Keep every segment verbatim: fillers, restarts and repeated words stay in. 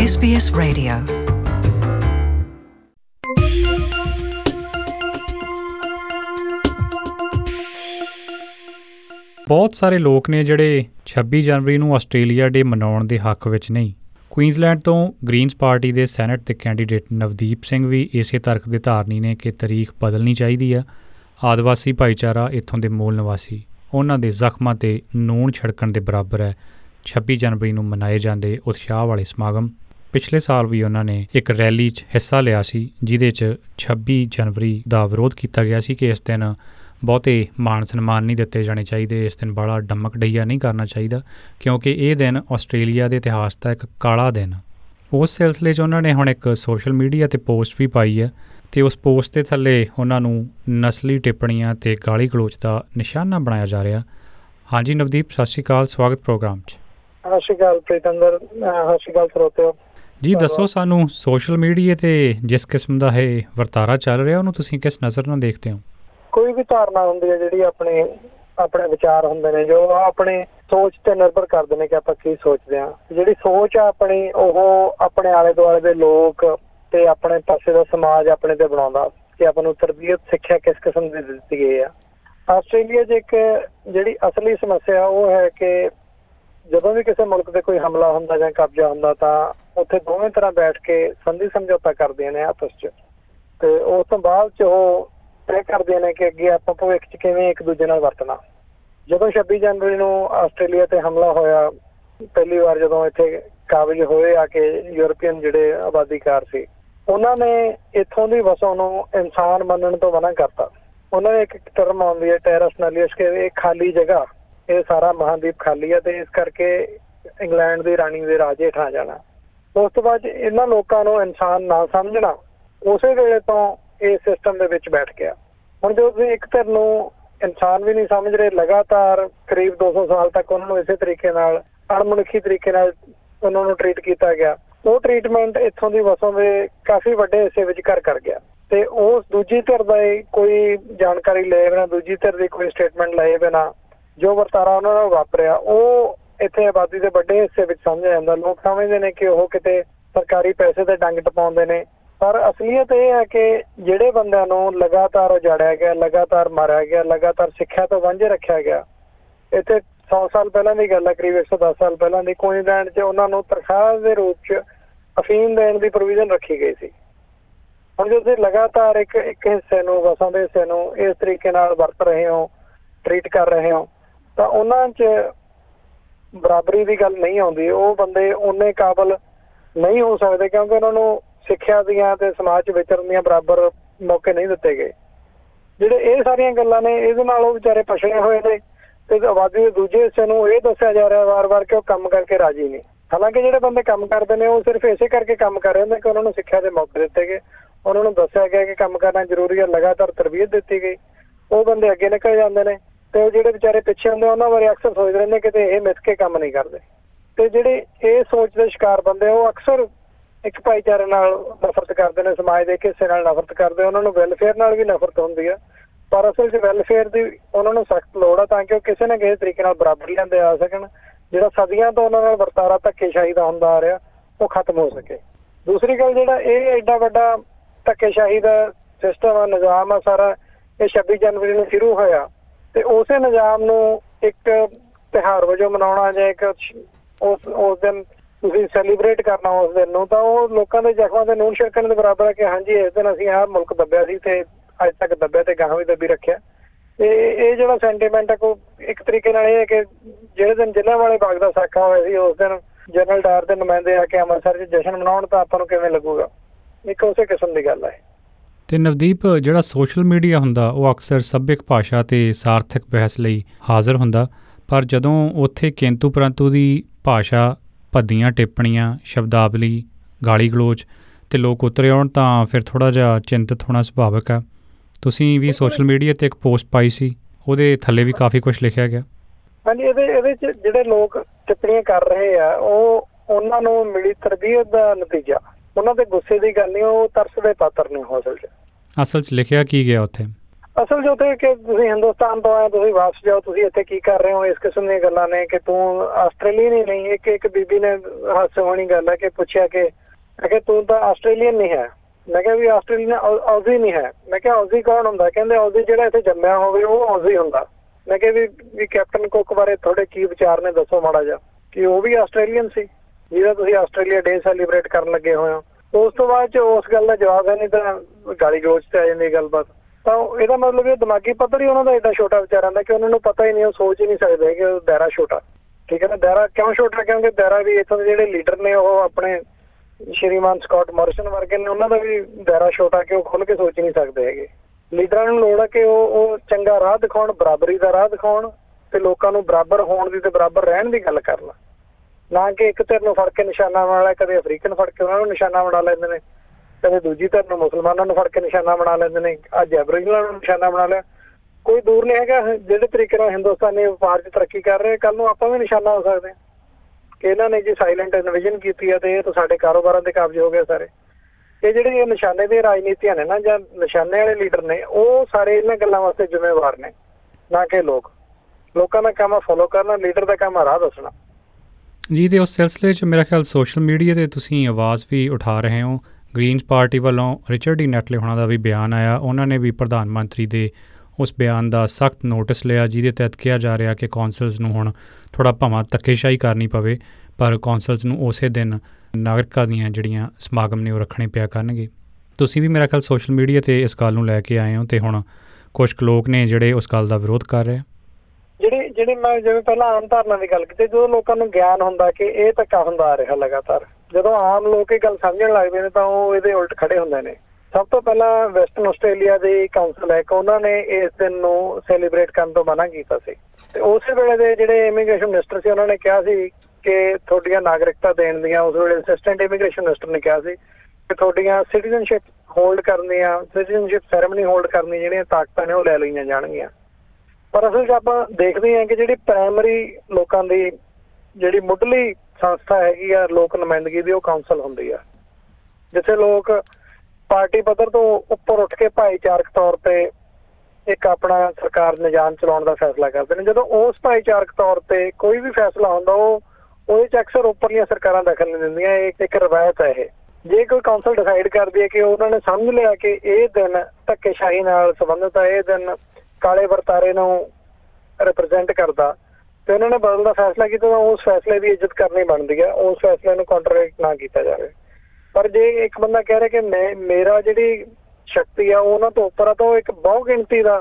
S B S Radio। ਬਹੁਤ ਸਾਰੇ ਲੋਕ ਨੇ ਜਿਹੜੇ ਛੱਬੀ ਜਨਵਰੀ ਨੂੰ ਆਸਟ੍ਰੇਲੀਆ ਡੇ ਮਨਾਉਣ ਦੇ ਹੱਕ ਵਿੱਚ ਨਹੀਂ। ਕੁਈਨਜ਼ਲੈਂਡ ਤੋਂ ਗ੍ਰੀਨਜ਼ ਪਾਰਟੀ ਦੇ ਸੈਨੇਟ ਦੇ ਕੈਂਡੀਡੇਟ ਨਵਦੀਪ ਸਿੰਘ ਵੀ ਇਸੇ ਤਰਕ ਦੇ ਧਾਰਨੀ ਨੇ ਕਿ ਤਾਰੀਖ ਬਦਲਣੀ ਚਾਹੀਦੀ ਆ। ਆਦਿਵਾਸੀ ਭਾਈਚਾਰਾ ਇੱਥੋਂ ਦੇ ਮੂਲ ਨਿਵਾਸੀ, ਉਹਨਾਂ ਦੇ ਜ਼ਖਮਾਂ 'ਤੇ ਨੂਣ ਛਿੜਕਣ ਦੇ ਬਰਾਬਰ ਹੈ ਛੱਬੀ ਜਨਵਰੀ ਨੂੰ ਮਨਾਏ ਜਾਂਦੇ ਉਤਸ਼ਾਹ ਵਾਲੇ ਸਮਾਗਮ। ਪਿਛਲੇ ਸਾਲ ਵੀ ਉਹਨਾਂ ਨੇ ਇੱਕ ਰੈਲੀ 'ਚ ਹਿੱਸਾ ਲਿਆ ਸੀ ਜਿਹਦੇ 'ਚ ਛੱਬੀ ਜਨਵਰੀ ਦਾ ਵਿਰੋਧ ਕੀਤਾ ਗਿਆ ਸੀ ਕਿ ਇਸ ਦਿਨ ਬਹੁਤੇ ਮਾਣ ਸਨਮਾਨ ਨਹੀਂ ਦਿੱਤੇ ਜਾਣੇ ਚਾਹੀਦੇ, ਇਸ ਦਿਨ ਬੜਾ ਡਮਕ ਡਈਆ ਨਹੀਂ ਕਰਨਾ ਚਾਹੀਦਾ ਕਿਉਂਕਿ ਇਹ ਦਿਨ ਆਸਟ੍ਰੇਲੀਆ ਦੇ ਇਤਿਹਾਸ ਦਾ ਇੱਕ ਕਾਲਾ ਦਿਨ। ਉਸ ਸਿਲਸਿਲੇ 'ਚ ਉਹਨਾਂ ਨੇ ਹੁਣ ਇੱਕ ਸੋਸ਼ਲ ਮੀਡੀਆ 'ਤੇ ਪੋਸਟ ਵੀ ਪਾਈ ਹੈ ਅਤੇ ਉਸ ਪੋਸਟ ਦੇ ਥੱਲੇ ਉਹਨਾਂ ਨੂੰ ਨਸਲੀ ਟਿੱਪਣੀਆਂ ਅਤੇ ਗਾਲੀ ਗਲੋਚ ਦਾ ਨਿਸ਼ਾਨਾ ਬਣਾਇਆ ਜਾ ਰਿਹਾ। ਹਾਂਜੀ ਨਵਦੀਪ, ਸਤਿ ਸ਼੍ਰੀ ਅਕਾਲ, ਸਵਾਗਤ ਪ੍ਰੋਗਰਾਮ 'ਚ। ਸਤਿ ਸ਼੍ਰੀ ਅਕਾਲ ਪ੍ਰੀਤਿੰਦਰ, ਸਤਿ ਸ਼੍ਰੀ ਅਕਾਲ ਸਰੋਤਿਓ ਜੀ। ਦੱਸੋ ਸਾਨੂੰ ਸੋਸ਼ਲ ਮੀਡੀਆ 'ਤੇ ਜਿਸ ਕਿਸਮ ਦਾ ਇਹ ਵਰਤਾਰਾ ਚੱਲ ਰਿਹਾ ਉਹਨੂੰ ਤੁਸੀਂ ਕਿਸ ਨਜ਼ਰ ਨਾਲ ਦੇਖਦੇ ਹੋ? ਕੋਈ ਵੀ ਧਾਰਨਾ ਹੁੰਦੀ ਹੈ ਜਿਹੜੀ ਆਪਣੇ ਆਪਣੇ ਵਿਚਾਰ ਹੁੰਦੇ ਨੇ ਜੋ ਆਪਣੀ ਸੋਚ ਤੇ ਨਿਰਭਰ ਕਰਦੇ ਨੇ ਕਿ ਆਪਾਂ ਕੀ ਸੋਚਦੇ ਹਾਂ। ਜਿਹੜੀ ਸੋਚ ਆ ਆਪਣੀ ਉਹ ਆਪਣੇ ਆਲੇ ਦੁਆਲੇ ਦੇ ਲੋਕ ਤੇ ਆਪਣੇ ਪਾਸੇ ਦਾ ਸਮਾਜ ਆਪਣੇ ਤੇ ਬਣਾਉਂਦਾ ਕਿ ਆਪਾਂ ਨੂੰ ਤਰਬੀਅਤ ਸਿੱਖਿਆ ਕਿਸ ਕਿਸਮ ਦੀ ਦਿੱਤੀ ਗਈ ਆ। ਆਸਟ੍ਰੇਲੀਆ 'ਚ ਇੱਕ ਜਿਹੜੀ ਅਸਲੀ ਸਮੱਸਿਆ ਉਹ ਹੈ ਕਿ ਜਦੋਂ ਵੀ ਕਿਸੇ ਮੁਲਕ ਤੇ ਕੋਈ ਹਮਲਾ ਹੁੰਦਾ ਜਾਂ ਕਬਜ਼ਾ ਹੁੰਦਾ ਤਾਂ ਉੱਥੇ ਦੋਵੇਂ ਤਰ੍ਹਾਂ ਬੈਠ ਕੇ ਸੰਧੀ ਸਮਝੌਤਾ ਕਰਦੀਆਂ ਨੇ ਆਪਸ 'ਚ, ਤੇ ਉਸ ਤੋਂ ਬਾਅਦ 'ਚ ਉਹ ਤੈਅ ਕਰਦੇ ਨੇ ਕਿ ਅੱਗੇ ਆਪਾਂ ਭਵਿੱਖ 'ਚ ਕਿਵੇਂ ਇੱਕ ਦੂਜੇ ਨਾਲ ਵਰਤਣਾ। ਜਦੋਂ ਛੱਬੀ ਜਨਵਰੀ ਨੂੰ ਆਸਟ੍ਰੇਲੀਆ ਤੇ ਹਮਲਾ ਹੋਇਆ, ਪਹਿਲੀ ਵਾਰ ਜਦੋਂ ਇੱਥੇ ਕਾਬਜ਼ ਹੋਏ ਆ ਕਿ ਯੂਰਪੀਅਨ ਜਿਹੜੇ ਆਬਾਦੀਕਾਰ ਸੀ ਉਹਨਾਂ ਨੇ ਇੱਥੋਂ ਦੀ ਵਸੋਂ ਨੂੰ ਇਨਸਾਨ ਮੰਨਣ ਤੋਂ ਮਨਾ ਕਰਤਾ। ਉਹਨਾਂ ਨੇ ਇੱਕ ਟਰਮ ਆਉਂਦੀ ਹੈ ਟੈਰਸ ਨਾਲੀਅਸ ਕਿ ਇਹ ਖਾਲੀ ਜਗ੍ਹਾ, ਇਹ ਸਾਰਾ ਮਹਾਂਦੀਪ ਖਾਲੀ ਹੈ ਤੇ ਇਸ ਕਰਕੇ ਇੰਗਲੈਂਡ ਦੀ ਰਾਣੀ ਦੇ ਰਾਜ ਹੇਠ ਆ ਜਾਣਾ। ਉਸ ਤੋਂ ਬਾਅਦ ਇਹਨਾਂ ਲੋਕਾਂ ਨੂੰ ਇਨਸਾਨ ਨਾ ਸਮਝਣਾ ਉਸੇ ਵੇਲੇ ਤੋਂ ਇਹ ਸਿਸਟਮ ਦੇ ਵਿੱਚ ਬੈਠ ਗਿਆ। ਹੁਣ ਜਦੋਂ ਤੁਸੀਂ ਇੱਕ ਧਿਰ ਨੂੰ ਇਨਸਾਨ ਵੀ ਨਹੀਂ ਸਮਝ ਰਹੇ, ਲਗਾਤਾਰ ਕਰੀਬ ਦੋ ਸੌ ਸਾਲ ਤੱਕ ਉਹਨਾਂ ਨੂੰ ਇਸੇ ਤਰੀਕੇ ਨਾਲ ਅਣਮਨੁੱਖੀ ਤਰੀਕੇ ਨਾਲ ਉਹਨਾਂ ਨੂੰ ਟਰੀਟ ਕੀਤਾ ਗਿਆ। ਉਹ ਟਰੀਟਮੈਂਟ ਇੱਥੋਂ ਦੀ ਵਸੋਂ ਦੇ ਕਾਫੀ ਵੱਡੇ ਹਿੱਸੇ ਵਿੱਚ ਘਰ ਕਰ ਗਿਆ ਤੇ ਉਸ ਦੂਜੀ ਧਿਰ ਦਾ ਕੋਈ ਜਾਣਕਾਰੀ ਲਏ ਬਿਨਾਂ, ਦੂਜੀ ਧਿਰ ਦੀ ਕੋਈ ਸਟੇਟਮੈਂਟ ਲਏ ਬਿਨਾਂ ਜੋ ਵਰਤਾਰਾ ਉਹਨਾਂ ਨਾਲ ਵਾਪਰਿਆ ਉਹ ਇੱਥੇ ਆਬਾਦੀ ਦੇ ਵੱਡੇ ਹਿੱਸੇ ਵਿੱਚ ਸਮਝਿਆ ਜਾਂਦਾ। ਲੋਕ ਸਮਝਦੇ ਨੇ ਕਿ ਉਹ ਕਿਤੇ ਸਰਕਾਰੀ ਪੈਸੇ ਤੇ ਡੰਗ ਟਪਾਉਂਦੇ ਨੇ, ਪਰ ਅਸਲੀਅਤ ਇਹ ਹੈ ਕਿ ਜਿਹੜੇ ਬੰਦਿਆਂ ਨੂੰ ਲਗਾਤਾਰ ਉਜਾੜਿਆ ਗਿਆ, ਲਗਾਤਾਰ ਮਾਰਿਆ ਗਿਆ, ਲਗਾਤਾਰ ਸਿੱਖਿਆ ਤੋਂ ਵਾਂਝੇ ਰੱਖਿਆ ਗਿਆ। ਇੱਥੇ ਸੌ ਸਾਲ ਪਹਿਲਾਂ ਦੀ ਗੱਲ ਹੈ, ਕਰੀਬ ਇੱਕ ਸੌ ਦਸ ਸਾਲ ਪਹਿਲਾਂ ਦੀ ਕੁਈਨਜ਼ਲੈਂਡ 'ਚ ਉਹਨਾਂ ਨੂੰ ਤਨਖਾਹ ਦੇ ਰੂਪ 'ਚ ਅਫੀਮ ਦੇਣ ਦੀ ਪ੍ਰੋਵੀਜ਼ਨ ਰੱਖੀ ਗਈ ਸੀ। ਹੁਣ ਜੇ ਤੁਸੀਂ ਲਗਾਤਾਰ ਇੱਕ ਇੱਕ ਹਿੱਸੇ ਨੂੰ, ਵਸਾਂ ਦੇ ਹਿੱਸੇ ਨੂੰ ਇਸ ਤਰੀਕੇ ਨਾਲ ਵਰਤ ਰਹੇ ਹੋ, ਟਰੀਟ ਕਰ ਰਹੇ ਹੋ ਤਾਂ ਉਹਨਾਂ 'ਚ ਬਰਾਬਰੀ ਦੀ ਗੱਲ ਨਹੀਂ ਆਉਂਦੀ। ਉਹ ਬੰਦੇ ਓਨੇ ਕਾਬਲ ਨਹੀਂ ਹੋ ਸਕਦੇ ਕਿਉਂਕਿ ਉਹਨਾਂ ਨੂੰ ਸਿੱਖਿਆ ਦੀਆਂ ਤੇ ਸਮਾਜ 'ਚ ਵਿਚਰਨ ਦੀਆਂ ਬਰਾਬਰ ਮੌਕੇ ਨਹੀਂ ਦਿੱਤੇ ਗਏ। ਜਿਹੜੇ ਇਹ ਸਾਰੀਆਂ ਗੱਲਾਂ ਨੇ ਇਹਦੇ ਨਾਲ ਉਹ ਵਿਚਾਰੇ ਪਛੜੇ ਹੋਏ ਨੇ ਤੇ ਆਬਾਦੀ ਦੇ ਦੂਜੇ ਹਿੱਸੇ ਨੂੰ ਇਹ ਦੱਸਿਆ ਜਾ ਰਿਹਾ ਵਾਰ-ਵਾਰ ਕਿ ਉਹ ਕੰਮ ਕਰਕੇ ਰਾਜੀ ਨਹੀਂ। ਹਾਲਾਂਕਿ ਜਿਹੜੇ ਬੰਦੇ ਕੰਮ ਕਰਦੇ ਨੇ ਉਹ ਸਿਰਫ ਇਸੇ ਕਰਕੇ ਕੰਮ ਕਰ ਰਹੇ ਹੁੰਦੇ ਕਿ ਉਹਨਾਂ ਨੂੰ ਸਿੱਖਿਆ ਦੇ ਮੌਕੇ ਦਿੱਤੇ ਗਏ, ਉਹਨਾਂ ਨੂੰ ਦੱਸਿਆ ਗਿਆ ਕਿ ਕੰਮ ਕਰਨਾ ਜ਼ਰੂਰੀ ਹੈ, ਲਗਾਤਾਰ ਤਰਬੀਅਤ ਦਿੱਤੀ ਗਈ। ਉਹ ਬੰਦੇ ਅੱਗੇ ਨਿਕਲ ਜਾਂਦੇ ਨੇ ਤੇ ਉਹ ਜਿਹੜੇ ਵਿਚਾਰੇ ਪਿੱਛੇ ਹੁੰਦੇ ਉਹਨਾਂ ਬਾਰੇ ਅਕਸਰ ਸੋਚਦੇ ਰਹਿੰਦੇ ਕਿਤੇ ਇਹ ਮਿੱਥ ਕੇ ਕੰਮ ਨਹੀਂ ਕਰਦੇ। ਤੇ ਜਿਹੜੇ ਇਹ ਸੋਚ ਦੇ ਸ਼ਿਕਾਰ ਬੰਦੇ ਉਹ ਅਕਸਰ ਇੱਕ ਭਾਈਚਾਰੇ ਨਾਲ ਨਫ਼ਰਤ ਕਰਦੇ ਨੇ, ਸਮਾਜ ਦੇ ਇੱਕ ਹਿੱਸੇ ਨਾਲ ਨਫ਼ਰਤ ਕਰਦੇ, ਉਹਨਾਂ ਨੂੰ ਵੈਲਫੇਅਰ ਨਾਲ ਵੀ ਨਫ਼ਰਤ ਹੁੰਦੀ ਹੈ। ਪਰ ਅਸਲ 'ਚ ਵੈਲਫੇਅਰ ਦੀ ਉਹਨਾਂ ਨੂੰ ਸਖਤ ਲੋੜ ਆ ਤਾਂ ਕਿ ਉਹ ਕਿਸੇ ਨਾ ਕਿਸੇ ਤਰੀਕੇ ਨਾਲ ਬਰਾਬਰੀ ਲੈਂਦੇ ਆ ਸਕਣ। ਜਿਹੜਾ ਸਦੀਆਂ ਤੋਂ ਉਹਨਾਂ ਨਾਲ ਵਰਤਾਰਾ ਧੱਕੇਸ਼ਾਹੀ ਦਾ ਹੁੰਦਾ ਆ ਰਿਹਾ ਉਹ ਖਤਮ ਹੋ ਸਕੇ। ਦੂਸਰੀ ਗੱਲ, ਜਿਹੜਾ ਇਹ ਐਡਾ ਵੱਡਾ ਧੱਕੇਸ਼ਾਹੀ ਦਾ ਸਿਸਟਮ ਆ, ਨਿਜ਼ਾਮ ਆ ਸਾਰਾ, ਇਹ ਛੱਬੀ ਜਨਵਰੀ ਨੂੰ ਸ਼ੁਰੂ ਹੋਇਆ ਤੇ ਉਸੇ ਨਿਜ਼ਾਮ ਨੂੰ ਇੱਕ ਤਿਉਹਾਰ ਵਜੋਂ ਮਨਾਉਣਾ ਜਾਂ ਇੱਕ ਉਸ ਉਸ ਦਿਨ ਤੁਸੀਂ ਸੈਲੀਬ੍ਰੇਟ ਕਰਨਾ ਉਸ ਦਿਨ ਨੂੰ, ਤਾਂ ਉਹ ਲੋਕਾਂ ਦੇ ਜ਼ਖਮਾਂ ਤੇ ਨੂਣ ਛਿੜਕਣ ਦੇ ਬਰਾਬਰ ਹੈ ਕਿ ਹਾਂਜੀ ਇਸ ਦਿਨ ਅਸੀਂ ਆਹ ਮੁਲਕ ਦੱਬਿਆ ਸੀ ਤੇ ਅੱਜ ਤੱਕ ਦੱਬਿਆ ਤੇ ਗਾਹਾਂ ਵੀ ਦੱਬੀ ਰੱਖਿਆ। ਤੇ ਇਹ ਜਿਹੜਾ ਸੈਂਟੀਮੈਂਟ ਹੈ ਕੋਈ ਇੱਕ ਤਰੀਕੇ ਨਾਲ ਇਹ ਹੈ ਕਿ ਜਿਹੜੇ ਦਿਨ ਜਲ੍ਹਿਆਂਵਾਲੇ ਬਾਗ ਦਾ ਸਾਕਾ ਹੋਇਆ ਸੀ ਉਸ ਦਿਨ ਜਨਰਲ ਡਾਇਰ ਦੇ ਨੁਮਾਇੰਦੇ ਆ ਕੇ ਅੰਮ੍ਰਿਤਸਰ 'ਚ ਜਸ਼ਨ ਮਨਾਉਣ ਤਾਂ ਆਪਾਂ ਨੂੰ ਕਿਵੇਂ ਲੱਗੂਗਾ। ਇੱਕ ਉਸੇ ਕਿਸਮ ਦੀ ਗੱਲ ਹੈ। ਅਤੇ ਨਵਦੀਪ, ਜਿਹੜਾ ਸੋਸ਼ਲ ਮੀਡੀਆ ਹੁੰਦਾ ਉਹ ਅਕਸਰ ਸੱਭਿਅਕ ਭਾਸ਼ਾ ਅਤੇ ਸਾਰਥਕ ਬਹਿਸ ਲਈ ਹਾਜ਼ਰ ਹੁੰਦਾ, ਪਰ ਜਦੋਂ ਉੱਥੇ ਕਿੰਤੂ ਪਰੰਤੂ ਦੀ ਭਾਸ਼ਾ, ਭੱਦੀਆਂ ਟਿੱਪਣੀਆਂ, ਸ਼ਬਦਾਵਲੀ, ਗਾਲੀ ਗਲੋਚ ਅਤੇ ਲੋਕ ਉਤਰੇ ਆਉਣ ਤਾਂ ਫਿਰ ਥੋੜ੍ਹਾ ਜਿਹਾ ਚਿੰਤਤ ਹੋਣਾ ਸੁਭਾਵਿਕ ਹੈ। ਤੁਸੀਂ ਵੀ ਸੋਸ਼ਲ ਮੀਡੀਆ 'ਤੇ ਇੱਕ ਪੋਸਟ ਪਾਈ ਸੀ, ਉਹਦੇ ਥੱਲੇ ਵੀ ਕਾਫੀ ਕੁਛ ਲਿਖਿਆ ਗਿਆ। ਹਾਂਜੀ, ਇਹਦੇ ਇਹਦੇ 'ਚ ਜਿਹੜੇ ਲੋਕ ਟਿੱਪਣੀਆਂ ਕਰ ਰਹੇ ਆ ਉਹ ਉਹਨਾਂ ਨੂੰ ਮਿਲੀ ਤਰਬੀਅਤ ਦਾ ਨਤੀਜਾ, ਉਹਨਾਂ ਦੇ ਗੁੱਸੇ ਦੀ ਗੱਲ ਨਹੀਂ, ਉਹ ਤਰਸ ਦੇ ਪਾਤਰ ਨੇ। ਅਸਲ 'ਚ ਅਸਲ 'ਚ ਲਿਖਿਆ ਕੀ ਗਿਆ ਉੱਥੇ? ਅਸਲ ਜੋ ਤੇ ਕਿ ਤੁਸੀਂ ਹਿੰਦੁਸਤਾਨ ਤੋਂ ਆਏ, ਤੁਸੀਂ ਵਾਪਸ ਜਾਓ, ਤੁਸੀਂ ਇੱਥੇ ਕੀ ਕਰ ਰਹੇ ਹੋ, ਇਸ ਕਿਸਮ ਦੀਆਂ ਗੱਲਾਂ ਨੇ ਕਿ ਤੂੰ ਆਸਟ੍ਰੇਲੀਅਨ ਹੀ ਨਹੀਂ। ਇੱਕ ਇੱਕ ਬੀਬੀ ਨੇ ਹਾਸੇ ਵਾਲੀ ਗੱਲ ਹੈ ਕਿ ਪੁੱਛਿਆ ਕਿ ਮੈਂ ਕਿਹਾ ਤੂੰ ਤਾਂ ਆਸਟ੍ਰੇਲੀਅਨ ਨਹੀਂ ਹੈ। ਮੈਂ ਕਿਹਾ ਵੀ ਆਸਟ੍ਰੇਲੀਅਨ ਆਜ਼ੀ ਨਹੀਂ ਹੈ। ਮੈਂ ਕਿਹਾ ਆਜ਼ੀ ਕੌਣ ਹੁੰਦਾ? ਕਹਿੰਦੇ ਆਜ਼ੀ ਜਿਹੜਾ ਇੱਥੇ ਜੰਮਿਆ ਹੋਵੇ ਉਹ ਆਜ਼ੀ ਹੁੰਦਾ। ਮੈਂ ਕਿਹਾ ਵੀ ਵੀ ਕੈਪਟਨ ਕੁੱਕ ਬਾਰੇ ਤੁਹਾਡੇ ਕੀ ਵਿਚਾਰ ਨੇ, ਦੱਸੋ ਮਾੜਾ ਜਿਹਾ, ਕਿ ਉਹ ਵੀ ਆਸਟ੍ਰੇਲੀਅਨ ਸੀ ਜਿਹਦਾ ਤੁਸੀਂ ਆਸਟ੍ਰੇਲੀਆ ਡੇ ਸੈਲੀਬ੍ਰੇਟ ਕਰਨ ਲੱਗੇ ਹੋਏ ਹੋ। ਉਸ ਤੋਂ ਬਾਅਦ 'ਚ ਉਸ ਗੱਲ ਦਾ ਜਵਾਬ ਹੈ ਨਹੀਂ ਤਾਂ ਗਾਲੀ ਗਲੋਚ 'ਤੇ ਆ ਜਾਂਦੀ ਗੱਲਬਾਤ। ਤਾਂ ਇਹਦਾ ਮਤਲਬ ਇਹ ਦਿਮਾਗੀ ਪੱਧਰ ਹੀ ਉਹਨਾਂ ਦਾ ਏਡਾ ਛੋਟਾ ਵਿਚਾਰਾਂ ਦਾ ਕਿ ਉਹਨਾਂ ਨੂੰ ਪਤਾ ਹੀ ਨਹੀਂ, ਉਹ ਸੋਚ ਹੀ ਨਹੀਂ ਸਕਦੇ ਕਿ ਉਹ ਦਾਇਰਾ ਛੋਟਾ। ਠੀਕ ਹੈ ਨਾ, ਦਾਇਰਾ ਕਿਉਂ ਛੋਟਾ? ਕਿਉਂਕਿ ਦਾਇਰਾ ਵੀ ਇੱਥੋਂ ਦੇ ਜਿਹੜੇ ਲੀਡਰ ਨੇ ਉਹ ਆਪਣੇ ਸ਼੍ਰੀਮਾਨ ਸਕਾਟ ਮੋਰਿਸਨ ਵਰਗੇ ਨੇ, ਉਹਨਾਂ ਦਾ ਵੀ ਦਾਇਰਾ ਛੋਟਾ ਕਿ ਉਹ ਖੁੱਲ੍ਹ ਕੇ ਸੋਚ ਨਹੀਂ ਸਕਦੇ ਹੈਗੇ। ਲੀਡਰਾਂ ਨੂੰ ਲੋੜ ਹੈ ਕਿ ਉਹ ਉਹ ਚੰਗਾ ਰਾਹ ਦਿਖਾਉਣ, ਬਰਾਬਰੀ ਦਾ ਰਾਹ ਦਿਖਾਉਣ ਤੇ ਲੋਕਾਂ ਨੂੰ ਬਰਾਬਰ ਹੋਣ ਦੀ ਤੇ ਬਰਾਬਰ ਰਹਿਣ ਦੀ ਗੱਲ ਕਰਨ, ਨਾ ਕਿ ਇੱਕ ਧਿਰ ਨੂੰ ਫੜ ਕੇ ਨਿਸ਼ਾਨਾ ਬਣਾ ਲਿਆ। ਕਦੇ ਅਫਰੀਕਨ ਫੜ ਕੇ ਉਹਨਾਂ ਨੂੰ ਨਿਸ਼ਾਨਾ ਬਣਾ ਲੈਂਦੇ ਨੇ, ਕਦੇ ਦੂਜੀ ਧਿਰ ਨੂੰ ਮੁਸਲਮਾਨਾਂ ਨੂੰ ਫੜ ਕੇ ਨਿਸ਼ਾਨਾ ਬਣਾ ਲੈਂਦੇ ਨੇ, ਅੱਜ ਐਬਰੀਜਨਲ ਨੂੰ ਨਿਸ਼ਾਨਾ ਬਣਾ ਲਿਆ। ਕੋਈ ਦੂਰ ਨਹੀਂ ਹੈਗਾ ਜਿਹੜੇ ਤਰੀਕੇ ਨਾਲ ਹਿੰਦੁਸਤਾਨੀ ਵਪਾਰ 'ਚ ਤਰੱਕੀ ਕਰ ਰਹੇ, ਕੱਲ੍ਹ ਨੂੰ ਆਪਾਂ ਵੀ ਨਿਸ਼ਾਨਾ ਹੋ ਸਕਦੇ ਕਿ ਇਹਨਾਂ ਨੇ ਜੀ ਸਾਇਲੈਂਟ ਇਨਵੈਜਨ ਕੀਤੀ ਹੈ ਤੇ ਇਹ ਤਾਂ ਸਾਡੇ ਕਾਰੋਬਾਰਾਂ ਦੇ ਕਬਜ਼ੇ ਹੋ ਗਏ ਸਾਰੇ। ਇਹ ਜਿਹੜੇ ਨਿਸ਼ਾਨੇ ਦੀਆਂ ਰਾਜਨੀਤੀਆਂ ਨੇ ਨਾ, ਜਾਂ ਨਿਸ਼ਾਨੇ ਵਾਲੇ ਲੀਡਰ ਨੇ, ਉਹ ਸਾਰੇ ਇਹਨਾਂ ਗੱਲਾਂ ਵਾਸਤੇ ਜ਼ਿੰਮੇਵਾਰ ਨੇ, ਨਾ ਕਿ ਲੋਕ। ਲੋਕਾਂ ਦਾ ਕੰਮ ਆ ਫੋਲੋ ਕਰਨਾ, ਲੀਡਰ ਦਾ ਕੰਮ ਆ ਰਾਹ ਦੱਸਣਾ ਜੀ। ਤੇ ਉਸ ਸਿਲਸਿਲੇ 'ਚ ਮੇਰਾ ਖਿਆਲ ਸੋਸ਼ਲ ਮੀਡੀਆ 'ਤੇ ਤੁਸੀਂ ਆਵਾਜ਼ ਵੀ ਉਠਾ ਰਹੇ ਹੋ। ਗ੍ਰੀਨਜ਼ ਪਾਰਟੀ ਵੱਲੋਂ ਰਿਚਰਡ ਡੀ ਨੈਟਲੇ ਹੋਣਾ ਦਾ ਵੀ ਬਿਆਨ ਆਇਆ। ਉਹਨਾਂ ਨੇ ਵੀ ਪ੍ਰਧਾਨ ਮੰਤਰੀ ਦੇ ਉਸ ਬਿਆਨ ਦਾ ਸਖਤ ਨੋਟਿਸ ਲਿਆ, ਜਿਹਦੇ ਤਹਿਤ ਕਿਹਾ ਜਾ ਰਿਹਾ ਕਿ ਕੌਂਸਲਸ ਨੂੰ ਹੁਣ ਥੋੜ੍ਹਾ ਭਾਵਾਂ ਧੱਕੇਸ਼ਾਹੀ ਕਰਨੀ ਪਵੇ, ਪਰ ਕੌਂਸਲਸ ਨੂੰ ਉਸੇ ਦਿਨ ਨਾਗਰਿਕਾਂ ਦੀਆਂ ਜਿਹੜੀਆਂ ਸਮਾਗਮ ਨੇ ਉਹ ਰੱਖਣੇ ਪਿਆ ਕਰਨਗੇ। ਤੁਸੀਂ ਵੀ ਮੇਰਾ ਖਿਆਲ ਸੋਸ਼ਲ ਮੀਡੀਆ 'ਤੇ ਇਸ ਗੱਲ ਨੂੰ ਲੈ ਕੇ ਆਏ ਹੋ ਅਤੇ ਹੁਣ ਕੁਛ ਕੁ ਲੋਕ ਨੇ ਜਿਹੜੇ ਉਸ ਗੱਲ ਦਾ ਵਿਰੋਧ ਕਰ ਰਹੇ। ਜਿਹੜੀ ਜਿਹੜੀ ਮੈਂ ਜਿਵੇਂ ਪਹਿਲਾਂ ਆਮ ਧਾਰਨਾ ਦੀ ਗੱਲ ਕੀਤੀ, ਜਦੋਂ ਲੋਕਾਂ ਨੂੰ ਗਿਆਨ ਹੁੰਦਾ ਕਿ ਇਹ ਧੱਕਾ ਹੁੰਦਾ ਆ ਰਿਹਾ ਲਗਾਤਾਰ, ਜਦੋਂ ਆਮ ਲੋਕ ਇਹ ਗੱਲ ਸਮਝਣ ਲੱਗਦੇ ਨੇ ਤਾਂ ਉਹ ਇਹਦੇ ਉਲਟ ਖੜੇ ਹੁੰਦੇ ਨੇ। ਸਭ ਤੋਂ ਪਹਿਲਾਂ ਵੈਸਟਰਨ ਆਸਟ੍ਰੇਲੀਆ ਦੀ ਕਾਉਂਸਲ ਹੈ ਕਿ ਉਹਨਾਂ ਨੇ ਇਸ ਦਿਨ ਨੂੰ ਸੈਲੀਬ੍ਰੇਟ ਕਰਨ ਤੋਂ ਮਨਾ ਕੀਤਾ ਸੀ ਤੇ ਉਸੇ ਵੇਲੇ ਦੇ ਜਿਹੜੇ ਇਮੀਗ੍ਰੇਸ਼ਨ ਮਿਨਿਸਟਰ ਸੀ ਉਹਨਾਂ ਨੇ ਕਿਹਾ ਸੀ ਕਿ ਤੁਹਾਡੀਆਂ ਨਾਗਰਿਕਤਾ ਦੇਣ ਦੀਆਂ, ਉਸ ਵੇਲੇ ਅਸਿਸਟੈਂਟ ਇਮੀਗ੍ਰੇਸ਼ਨ ਮਿਨਿਸਟਰ ਨੇ ਕਿਹਾ ਸੀ ਕਿ ਤੁਹਾਡੀਆਂ ਸਿਟੀਜ਼ਨਸ਼ਿਪ ਹੋਲਡ ਕਰਨੀਆਂ, ਸਿਟੀਜ਼ਨਸ਼ਿਪ ਸੈਰੇਮਨੀ ਹੋਲਡ ਕਰਨੀ ਜਿਹੜੀਆਂ ਤਾਕਤਾਂ ਨੇ ਉਹ ਲੈ ਲਈਆਂ ਜਾਣਗੀਆਂ। ਪਰ ਅਸਲ 'ਚ ਆਪਾਂ ਦੇਖਦੇ ਹਾਂ ਕਿ ਜਿਹੜੀ ਪ੍ਰਾਇਮਰੀ ਲੋਕਾਂ ਦੀ ਜਿਹੜੀ ਮੁੱਢਲੀ ਸੰਸਥਾ ਹੈਗੀ ਆ ਲੋਕ ਨੁਮਾਇੰਦਗੀ ਦੀ, ਉਹ ਕਾਉਂਸਲ ਹੁੰਦੀ ਆ, ਜਿੱਥੇ ਲੋਕ ਪਾਰਟੀ ਪੱਧਰ ਤੋਂ ਉੱਪਰ ਉੱਠ ਕੇ ਭਾਈਚਾਰਕ ਤੌਰ ਤੇ ਇੱਕ ਆਪਣਾ ਸਰਕਾਰ ਨਿਜ਼ਾਮ ਚਲਾਉਣ ਦਾ ਫੈਸਲਾ ਕਰਦੇ ਨੇ। ਜਦੋਂ ਉਸ ਭਾਈਚਾਰਕ ਤੌਰ ਤੇ ਕੋਈ ਵੀ ਫੈਸਲਾ ਹੁੰਦਾ ਉਹ ਉਹਦੇ 'ਚ ਅਕਸਰ ਉੱਪਰਲੀਆਂ ਸਰਕਾਰਾਂ ਦਖਲ ਨਹੀਂ ਦਿੰਦੀਆਂ। ਇਹ ਇੱਕ ਰਵਾਇਤ ਹੈ। ਇਹ ਜੇ ਕੋਈ ਕਾਉਂਸਲ ਡਿਸਾਈਡ ਕਰਦੀ ਹੈ ਕਿ ਉਹਨਾਂ ਨੇ ਸਮਝ ਲਿਆ ਕਿ ਇਹ ਦਿਨ ਧੱਕੇਸ਼ਾਹੀ ਨਾਲ ਸੰਬੰਧਿਤ ਹੈ, ਇਹ ਦਿਨ ਕਾਲੇ ਵਰਤਾਰੇ ਨੂੰ ਰਿਪਰੈਜ਼ੈਂਟ ਕਰਦਾ, ਤੇ ਉਹਨਾਂ ਨੇ ਬਦਲ ਦਾ ਫੈਸਲਾ ਕੀਤਾ, ਤਾਂ ਉਸ ਫੈਸਲੇ ਦੀ ਇੱਜ਼ਤ ਕਰਨੀ ਬਣਦੀ ਹੈ, ਉਸ ਫੈਸਲੇ ਨੂੰ ਕੰਟਰਡਿਕਟ ਨਾ ਕੀਤਾ ਜਾਵੇ। ਪਰ ਜੇ ਇੱਕ ਬੰਦਾ ਕਹਿ ਰਿਹਾ ਕਿ ਮੈਂ ਮੇਰਾ ਜਿਹੜੀ ਸ਼ਕਤੀ ਆ ਉਹ ਉਹਨਾਂ ਤੋਂ ਉੱਪਰ ਆ, ਤਾਂ ਉਹ ਇੱਕ ਬਹੁ ਗਿਣਤੀ ਦਾ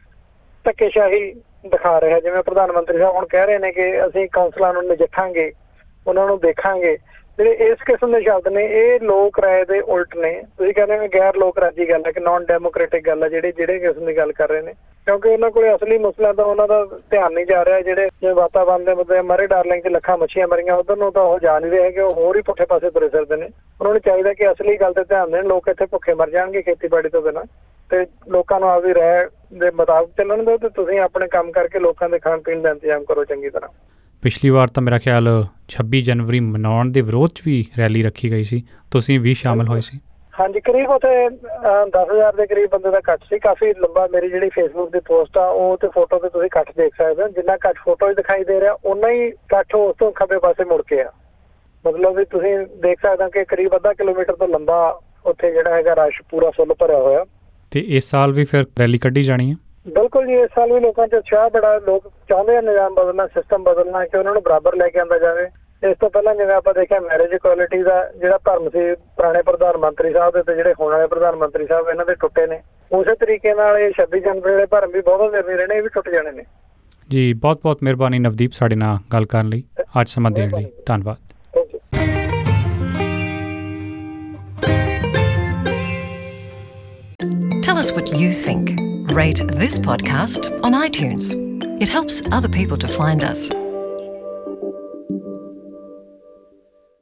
ਧੱਕੇਸ਼ਾਹੀ ਦਿਖਾ ਰਿਹਾ। ਜਿਵੇਂ ਪ੍ਰਧਾਨ ਮੰਤਰੀ ਸਾਹਿਬ ਹੁਣ ਕਹਿ ਰਹੇ ਨੇ ਕਿ ਅਸੀਂ ਕਾਉਂਸਲਾਂ ਨੂੰ ਨਜਿੱਠਾਂਗੇ, ਉਹਨਾਂ ਨੂੰ ਦੇਖਾਂਗੇ। ਜਿਹੜੇ ਇਸ ਕਿਸਮ ਦੇ ਸ਼ਬਦ ਨੇ ਇਹ ਲੋਕ ਰਾਏ ਦੇ ਉਲਟ ਨੇ। ਤੁਸੀਂ ਕਹਿੰਦੇ ਹੋ ਗੈਰ ਲੋਕ ਰਾਜੀ ਗੱਲ ਹੈ ਕਿ ਨਾਨ ਡੈਮੋਕ੍ਰੈਟਿਕ ਗੱਲ ਹੈ ਜਿਹੜੇ ਜਿਹੜੇ ਕਿਸਮ ਦੀ ਗੱਲ ਕਰ ਰਹੇ ਨੇ, ਕਿਉਂਕਿ ਉਹਨਾਂ ਕੋਲ ਅਸਲੀ ਮਸਲਾ ਤਾਂ ਉਹਨਾਂ ਦਾ ਧਿਆਨ ਨਹੀਂ ਜਾ ਰਿਹਾ। ਜਿਹੜੇ ਜਿਵੇਂ ਵਾਤਾਵਰਨ ਦੇ ਮੁੱਦੇ, ਮਰੇ ਡਾਰਲਿੰਗ 'ਚ ਲੱਖਾਂ ਮੱਛੀਆਂ ਮਰੀਆਂ, ਉੱਧਰ ਨੂੰ ਤਾਂ ਉਹ ਜਾ ਨਹੀਂ ਰਹੇ ਕਿ ਉਹ ਹੋਰ ਹੀ ਪੁੱਠੇ ਪਾਸੇ ਤੁਰੇ ਫਿਰਦੇ ਨੇ। ਉਹਨਾਂ ਨੂੰ ਚਾਹੀਦਾ ਕਿ ਅਸਲੀ ਗੱਲ ਤੇ ਧਿਆਨ ਦੇਣ। ਲੋਕ ਇੱਥੇ ਭੁੱਖੇ ਮਰ ਜਾਣਗੇ ਖੇਤੀਬਾੜੀ ਤੋਂ ਬਿਨਾਂ, ਤੇ ਲੋਕਾਂ ਨੂੰ ਆਪਦੀ ਰਾਏ ਦੇ ਮੁਤਾਬਕ ਚੱਲਣ ਦਿਓ, ਤੇ ਤੁਸੀਂ ਆਪਣੇ ਕੰਮ ਕਰਕੇ ਲੋਕਾਂ ਦੇ ਖਾਣ ਪੀਣ ਦਾ ਇੰਤਜ਼ਾਮ ਕਰੋ ਚੰਗੀ ਤਰ੍ਹਾਂ। ਪਿਛਲੀ ਵਾਰ ਤਾਂ ਮੇਰਾ ਖਿਆਲ ਛੱਬੀ ਜਨਵਰੀ ਮਨਾਉਣ ਦੇ ਵਿਰੋਧ 'ਚ ਵੀ ਰੈਲੀ ਰੱਖੀ ਗਈ ਸੀ, ਤੁਸੀਂ ਵੀ ਸ਼ਾਮਲ ਹੋਏ ਸੀ। ਹਾਂਜੀ, ਕਰੀਬ ਉੱਥੇ ਦਸ ਹਜ਼ਾਰ ਦੇ ਕਰੀਬ ਬੰਦੇ ਦਾ ਇਕੱਠ ਸੀ। ਕਾਫੀ ਲੰਬਾ। ਮੇਰੀ ਜਿਹੜੀ ਫੇਸਬੁੱਕ ਦੀ ਪੋਸਟ ਆ ਉਹ ਤੇ ਫੋਟੋ ਤੇ ਤੁਸੀਂ ਇਕੱਠ ਦੇਖ ਸਕਦੇ ਹੋ। ਜਿੰਨਾ ਇਕੱਠ ਫੋਟੋ 'ਚ ਦਿਖਾਈ ਦੇ ਰਿਹਾ, ਓਨਾ ਹੀ ਇਕੱਠ ਉਸ ਤੋਂ ਖੱਬੇ ਪਾਸੇ ਮੁੜ ਕੇ ਆ। ਮਤਲਬ ਵੀ ਤੁਸੀਂ ਦੇਖ ਸਕਦੇ ਹੋ ਕਿ ਕਰੀਬ ਅੱਧਾ ਕਿਲੋਮੀਟਰ ਤੋਂ ਲੰਬਾ ਉੱਥੇ ਜਿਹੜਾ ਹੈਗਾ ਰਸ਼ ਪੂਰਾ ਫੁੱਲ ਭਰਿਆ ਹੋਇਆ। ਤੇ ਇਸ ਸਾਲ ਵੀ ਫਿਰ ਰੈਲੀ ਕੱਢੀ ਜਾਣੀ ਹੈ? ਬਿਲਕੁਲ ਜੀ, ਇਸ ਸਾਲ ਵੀ ਲੋਕਾਂ 'ਚ ਉਤਸ਼ਾਹ ਬੜਾ। ਲੋਕ ਚਾਹੁੰਦੇ ਆ ਨਿਜ਼ਾਮ ਬਦਲਣਾ, ਸਿਸਟਮ ਬਦਲਣਾ, ਕਿ ਉਹਨਾਂ ਨੂੰ ਬਰਾਬਰ ਲੈ ਕੇ ਆਉਂਦਾ ਜਾਵੇ। ਇਸ ਤੋਂ ਪਹਿਲਾਂ ਜਿਵੇਂ ਆਪਾਂ ਦੇਖਿਆ ਮੈਰਿਜ ਇਕੁਐਲਿਟੀ ਦਾ ਜਿਹੜਾ ਭਰਮ ਸੀ ਪੁਰਾਣੇ ਪ੍ਰਧਾਨ ਮੰਤਰੀ ਸਾਹਿਬ ਦੇ ਤੇ ਜਿਹੜੇ ਹੋਣ ਵਾਲੇ ਪ੍ਰਧਾਨ ਮੰਤਰੀ ਸਾਹਿਬ, ਇਹਨਾਂ ਦੇ ਟੁੱਟੇ ਨੇ। ਉਸੇ ਤਰੀਕੇ ਨਾਲ ਇਹ ਛੱਬੀ ਜਨਵਰੀ ਵਾਲੇ ਭਰਮ ਵੀ ਬਹੁਤਾ ਦੇਰ ਨਹੀਂ ਰਹਿਣੇ, ਇਹ ਵੀ ਟੁੱਟ ਜਾਣੇ ਨੇ। ਜੀ ਬਹੁਤ ਬਹੁਤ ਮਿਹਰਬਾਨੀ ਨਵਦੀਪ, ਸਾਡੇ ਨਾਲ ਗੱਲ ਕਰਨ ਲਈ, ਅੱਜ ਸਮਾਂ ਦੇਣ ਲਈ ਧੰਨਵਾਦ। Tell us what you think. Rate this podcast on iTunes. It helps other people to find us.